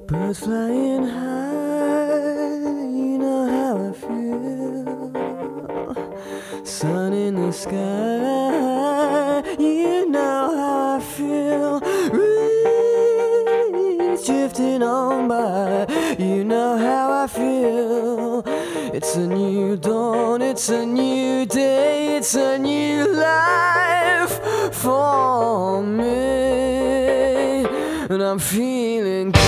Birds flying high, you know how I feel. Sun in the sky, you know how I feel. Breeze drifting on by, you know how I feel. It's a new dawn, it's a new day, it's a new life for me, and I'm feeling good.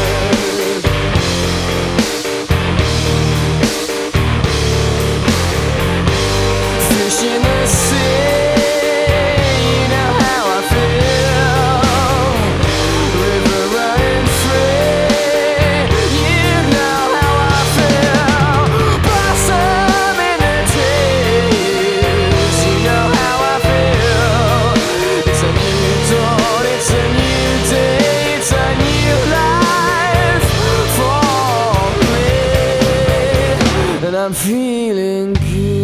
Fish in the sea, you know how I feel. River running free, you know how I feel. Blossom in the trees, you know how I feel. It's a new dawn, it's a new day, it's a new life for me, and I'm feeling good.